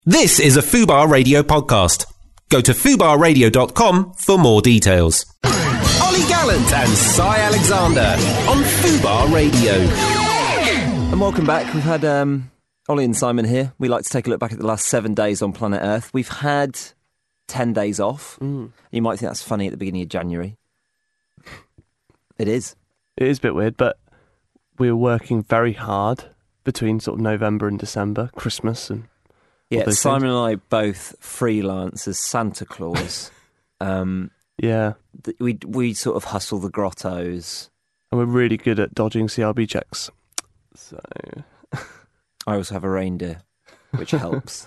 This is a Fubar Radio podcast. Go to fubarradio.com for more details. Ollie Gallant and Cy Alexander on Fubar Radio. And welcome back. We've had Ollie and Simon here. We like to take a look back at the last 7 days on planet Earth. We've had 10 days off. You might think that's funny at the beginning of January. It is. It is a bit weird, but we were working very hard between sort of November and December, Christmas and yeah. Simon and I both freelance as Santa Claus. Yeah, we sort of hustle the grottos, and we're really good at dodging CRB checks. So I also have a reindeer, which helps.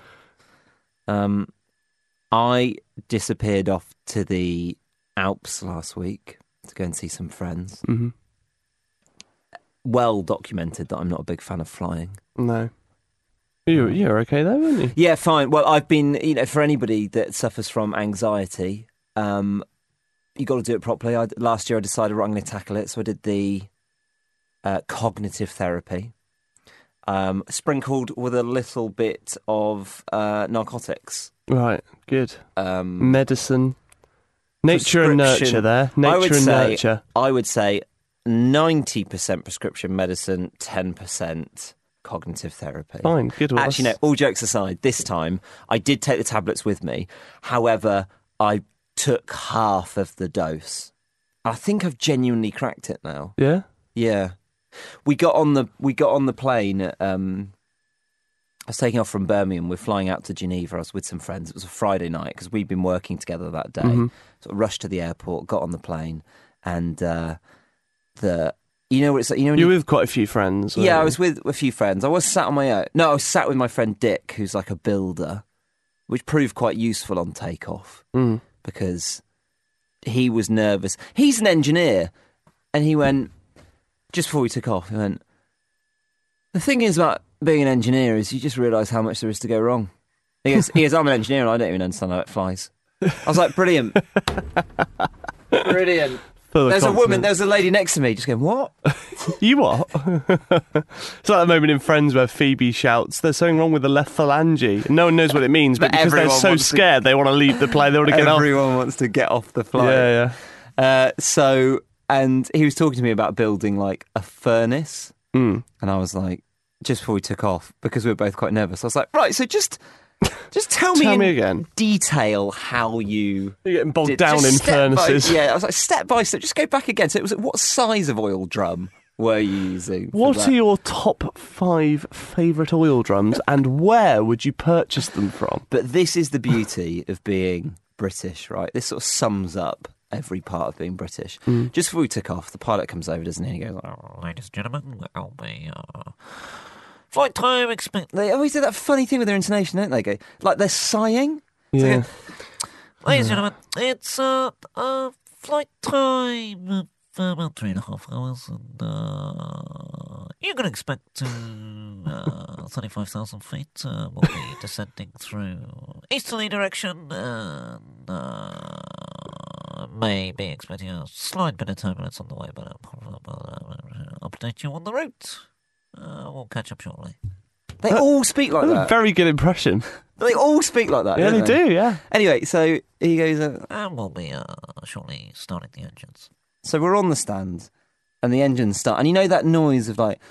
I disappeared off to the Alps last week to go and see some friends. Mm-hmm. Well documented that I'm not a big fan of flying. No. You're okay though, weren't you? Yeah, fine. Well, I've been, for anybody that suffers from anxiety, you got to do it properly. Last year I decided, right, I'm going to tackle it. So I did the cognitive therapy, sprinkled with a little bit of narcotics. Right, good. Medicine. Nature and nurture there. Nature and nurture. I would say 90% prescription medicine, 10% cognitive therapy. Fine, good. Well, actually, no, all jokes aside, this time I did take the tablets with me. However, I took half of the dose. I think I've genuinely cracked it now. Yeah? Yeah. We got on the plane. I was taking off from Birmingham. We're flying out to Geneva. I was with some friends. It was a Friday night because we'd been working together that day. Mm-hmm. So I rushed to the airport, got on the plane, and you know what it's like. You know, you're with quite a few friends. Yeah, I was with a few friends. I was sat on my own. No, I was sat with my friend Dick, who's like a builder, which proved quite useful on takeoff because he was nervous. He's an engineer, and he went just before we took off. He went, "The thing is about being an engineer is you just realise how much there is to go wrong." He goes, "I'm an engineer and I don't even understand how it flies." I was like, "Brilliant, brilliant." There's a lady next to me just going, "What?" You what? It's like that moment in Friends where Phoebe shouts, "There's something wrong with the left phalange." And no one knows what it means, but because they're so scared, they want to leave the plane, they want to get off. Everyone wants to get off the flight. Yeah. And he was talking to me about building like a furnace. And I was like, just before we took off, because we were both quite nervous, I was like, right, so just tell me again detail how you're getting bogged down in furnaces. I was like, step by step, just go back again. So it was, what size of oil drum were you using? What are your top 5 favourite oil drums and where would you purchase them from? But this is the beauty of being British, right? This sort of sums up every part of being British. Just before we took off, the pilot comes over, doesn't he? He goes, "Ladies and gentlemen, I'll be flight time expect." They always do that funny thing with their intonation, don't they? Go like they're sighing. Yeah. So "Ladies and gentlemen, it's flight time of about 3.5 hours, and you can expect 35,000 feet. We'll be descending through easterly direction, and may be expecting a slight bit of turbulence on the way, but I'll update you on the route. We'll catch up shortly." They all speak like that. A very good impression. They all speak like that. Yeah, don't they do, yeah. Anyway, so he goes, and we'll be shortly starting the engines. So we're on the stand, and the engines start, and you know that noise of like...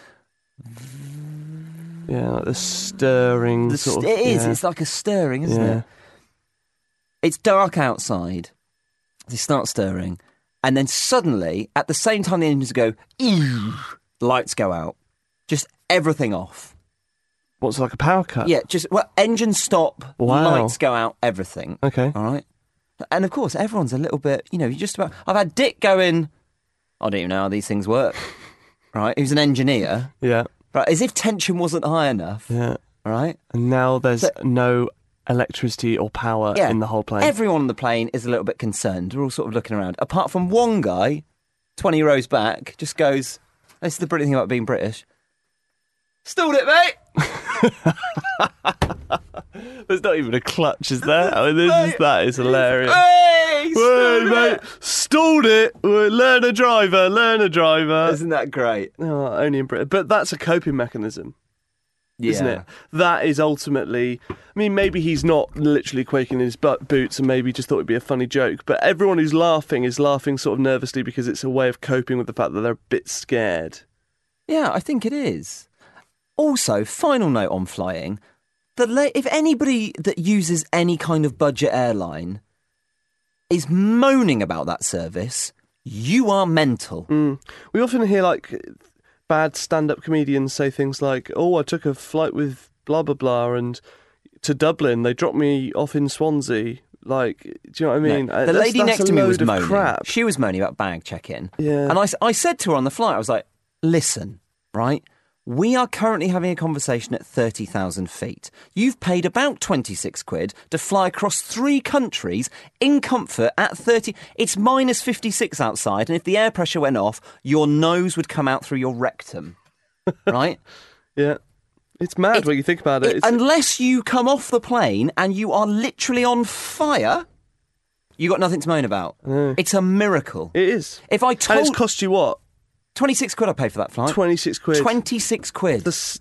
Yeah, like the stirring It is, it's like a stirring, isn't it? It's dark outside, they start stirring, and then suddenly, at the same time the engines go, lights go out. Just everything off. What's like a power cut? Yeah, engines stop, Wow. lights go out, everything. Okay. All right? And of course, everyone's a little bit, I've had Dick going, "I don't even know how these things work." Right? Who's an engineer. Yeah. Right? As if tension wasn't high enough. Yeah. All right? And now there's no electricity or power in the whole plane. Everyone on the plane is a little bit concerned. We're all sort of looking around. Apart from one guy, 20 rows back, just goes, "This is the brilliant thing about being British. Stalled it, mate." There's not even a clutch, is there? I mean, that is hilarious. Hey, Whoa, mate, stalled it. Learn a driver. Isn't that great? Oh, only in Britain. But that's a coping mechanism. isn't it? That is ultimately... I mean, maybe he's not literally quaking in his boots and maybe just thought it'd be a funny joke, but everyone who's laughing is laughing sort of nervously because it's a way of coping with the fact that they're a bit scared. Yeah, I think it is. Also, final note on flying, if anybody that uses any kind of budget airline is moaning about that service, you are mental. We often hear, like, bad stand-up comedians say things like, oh, I took a flight with blah, blah, blah, and to Dublin, they dropped me off in Swansea. Like, do you know what I mean? No. The lady next to me was moaning. Crap. She was moaning about bag check-in. Yeah. And I said to her on the flight, I was like, listen, right? We are currently having a conversation at 30,000 feet. You've paid about 26 quid to fly across 3 countries in comfort at 30. It's minus 56 outside, and if the air pressure went off, your nose would come out through your rectum. Right? Yeah. It's mad when you think about it. Unless you come off the plane and you are literally on fire, you got nothing to moan about. It's a miracle. It is. And it's cost you what? 26 quid I paid for that flight. 26 quid. 26 quid.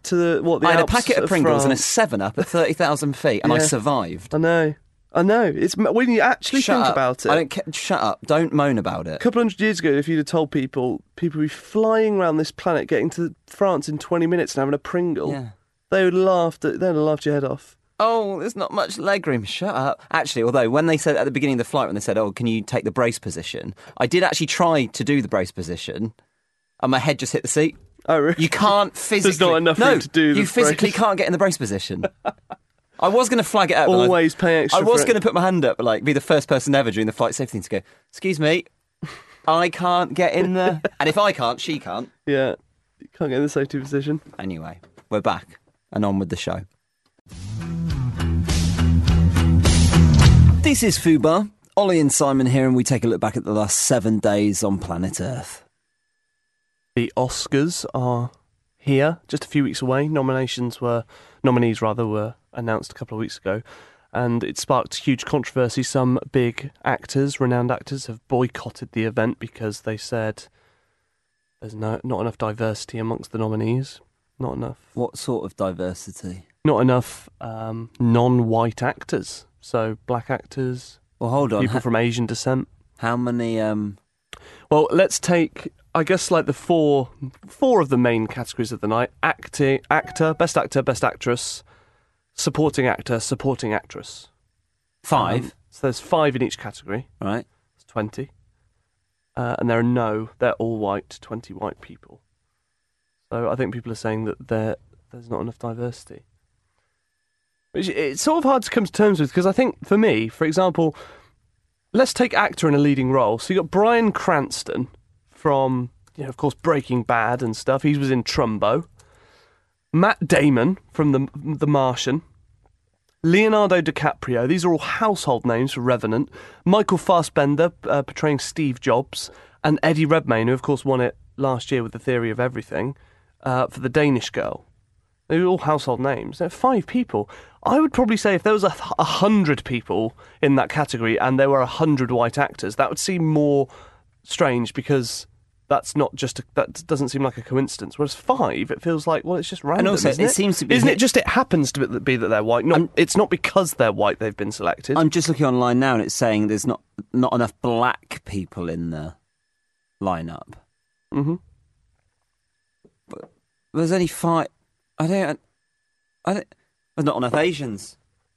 I had a packet of Pringles France. and a 7-Up at 30,000 feet, and I survived. I know. It's when you actually think about it. Shut up. Don't moan about it. A couple hundred years ago, if you'd have told people would be flying around this planet, getting to France in 20 minutes and having a Pringle, they would have laughed your head off. Oh, there's not much legroom. Shut up. Actually, although when they said at the beginning of the flight, when they said, oh, can you take the brace position? I did actually try to do the brace position. And my head just hit the seat. Oh, really? You can't physically... There's not enough room to do the you physically brace. can't get in the brace position. I was going to flag it up. Always pay extra I was going to put my hand up, like, be the first person ever during the flight safety thing to go, excuse me, I can't get in there. And if I can't, she can't. Yeah, you can't get in the safety position. Anyway, we're back and on with the show. This is Fubar. Ollie and Simon here, and we take a look back at the last 7 days on planet Earth. The Oscars are here, just a few weeks away. Nominees were announced a couple of weeks ago, and it sparked huge controversy. Some big actors, renowned actors, have boycotted the event because they said there's not enough diversity amongst the nominees. Not enough. What sort of diversity? Not enough non-white actors. So black actors. Well, hold on. People from Asian descent. How many? Well, let's take, I guess, like the four of the main categories of the night: actor, best actress, supporting actor, supporting actress. 5. So there's 5 in each category. Right. It's 20. And they're all white, 20 white people. So I think people are saying that there's not enough diversity. Which it's sort of hard to come to terms with, because I think, for me, for example, let's take actor in a leading role. So you got Bryan Cranston from, of course, Breaking Bad and stuff. He was in Trumbo. Matt Damon from The Martian. Leonardo DiCaprio. These are all household names for Revenant. Michael Fassbender portraying Steve Jobs. And Eddie Redmayne, who, of course, won it last year with The Theory of Everything, for The Danish Girl. They're all household names. They're 5 people. I would probably say if there was 100 people in that category and there were 100 white actors, that would seem more strange, because that doesn't seem like a coincidence. Whereas 5, it feels like, well, it's just random. And also, isn't it? Seems to be. Isn't it just it happens to be that they're white? It's not because they're white they've been selected. I'm just looking online now, and it's saying there's not enough black people in the lineup. Mm-hmm. But there's only 5. I don't. There's not enough Asians.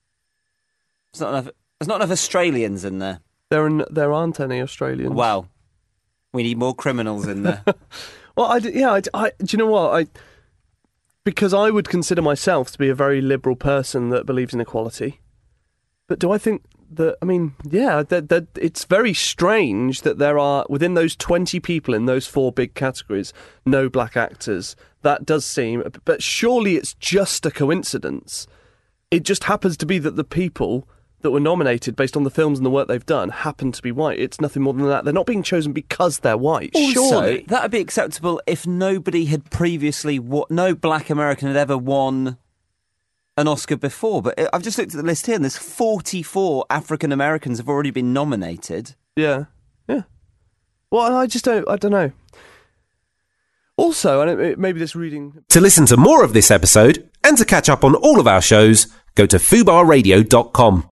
There's not enough Australians in there. There aren't any Australians. Well, we need more criminals in there. Well, do you know what? Because I would consider myself to be a very liberal person that believes in equality. But do I think that? I mean, yeah, that it's very strange that there are, within those 20 people in those 4 big categories, no black actors. That does seem, but surely it's just a coincidence. It just happens to be that the people that were nominated based on the films and the work they've done happen to be white. It's nothing more than that. They're not being chosen because they're white. Also, surely that would be acceptable if nobody had previously, no black American had ever won an Oscar before. But I've just looked at the list here, and there's 44 African Americans have already been nominated. Yeah. Well, I don't know. Also, maybe this reading... To listen to more of this episode And to catch up on all of our shows, go to fubarradio.com.